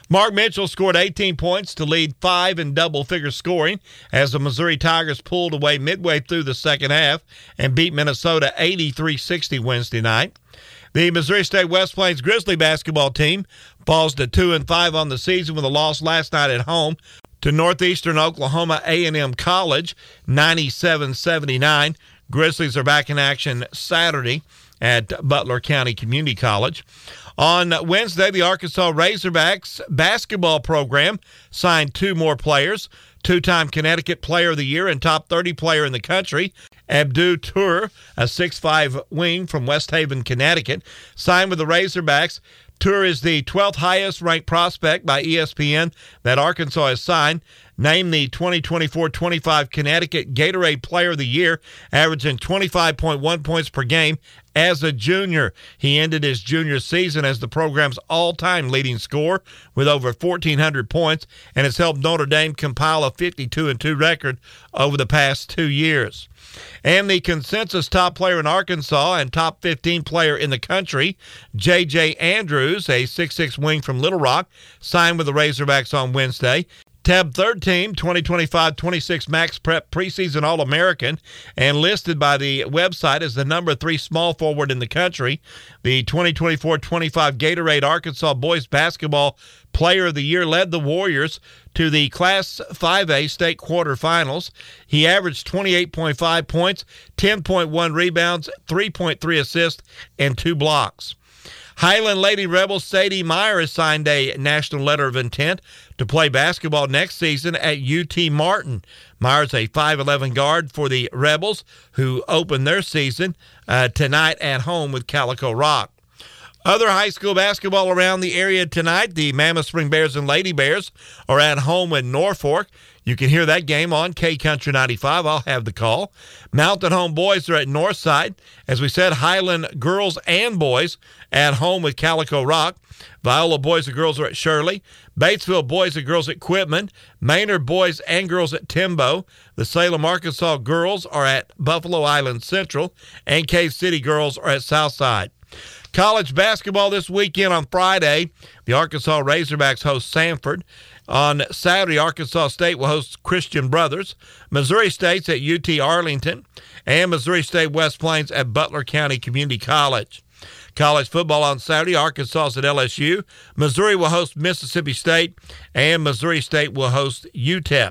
Mark Mitchell scored 18 points to lead 5 in double-figure scoring as the Missouri Tigers pulled away midway through the second half and beat Minnesota 83-60 Wednesday night. The Missouri State West Plains Grizzly basketball team falls to 2-5 on the season with a loss last night at home to Northeastern Oklahoma A&M College, 97-79. Grizzlies are back in action Saturday at Butler County Community College. On Wednesday, the Arkansas Razorbacks basketball program signed 2 more players. 2-time Connecticut Player of the Year and top 30 player in the country, Abdu Tur, a 6'5" wing from West Haven, Connecticut, signed with the Razorbacks. Tur is the 12th highest-ranked prospect by ESPN that Arkansas has signed. Named the 2024-25 Connecticut Gatorade Player of the Year, averaging 25.1 points per game as a junior. He ended his junior season as the program's all-time leading scorer with over 1,400 points and has helped Notre Dame compile a 52-2 record over the past 2 years. And the consensus top player in Arkansas and top 15 player in the country, J.J. Andrews, a 6'6" wing from Little Rock, signed with the Razorbacks on Wednesday. Tab third team 2025-26 Max Prep preseason All-American and listed by the website as the number 3 small forward in the country. The 2024-25 Gatorade Arkansas Boys Basketball Player of the Year led the Warriors to the Class 5A state quarterfinals. He averaged 28.5 points, 10.1 rebounds, 3.3 assists, and 2 blocks. Highland Lady Rebels Sadie Meyer has signed a national letter of intent to play basketball next season at UT Martin. Meyer's a 5'11" guard for the Rebels, who open their season tonight at home with Calico Rock. Other high school basketball around the area tonight, the Mammoth Spring Bears and Lady Bears are at home in Norfolk. You can hear that game on K-Country 95. I'll have the call. Mountain Home Boys are at Northside. As we said, Highland girls and boys at home with Calico Rock. Viola boys and girls are at Shirley. Batesville boys and girls at Quitman. Maynard boys and girls at Timbo. The Salem, Arkansas girls are at Buffalo Island Central. And Cave City girls are at Southside. College basketball this weekend on Friday. The Arkansas Razorbacks host Samford. On Saturday, Arkansas State will host Christian Brothers. Missouri State's at UT Arlington. And Missouri State West Plains at Butler County Community College. College football on Saturday, Arkansas's at LSU. Missouri will host Mississippi State. And Missouri State will host UTEP.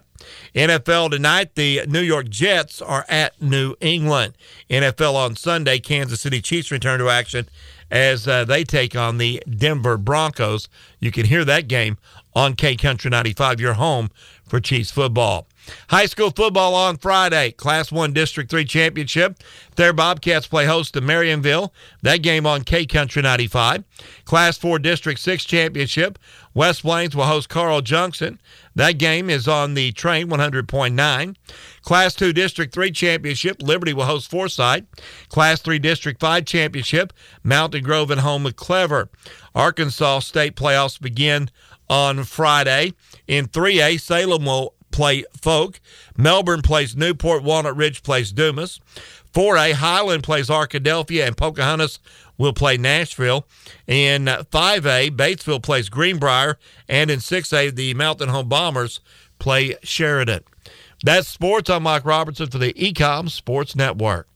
NFL tonight, the New York Jets are at New England. NFL on Sunday, Kansas City Chiefs return to action as they take on the Denver Broncos. You can hear that game on K-Country 95, your home for Chiefs football. High school football on Friday, Class 1 District 3 Championship. Their Bobcats play host to Marionville. That game on K-Country 95. Class 4 District 6 Championship. West Plains will host Carl Junction. That game is on the Train 100.9. Class 2 District 3 Championship. Liberty will host Forsyth. Class 3 District 5 Championship. Mountain Grove at home with Clever. Arkansas State playoffs begin on Friday. In 3A, Salem will play Folk. Melbourne plays Newport. Walnut Ridge plays Dumas. 4A, Highland plays Arkadelphia, and Pocahontas will play Nashville. In 5A, Batesville plays Greenbrier, and in 6A, the Mountain Home Bombers play Sheridan. That's sports. I'm Mike Robertson for the Ecom Sports Network.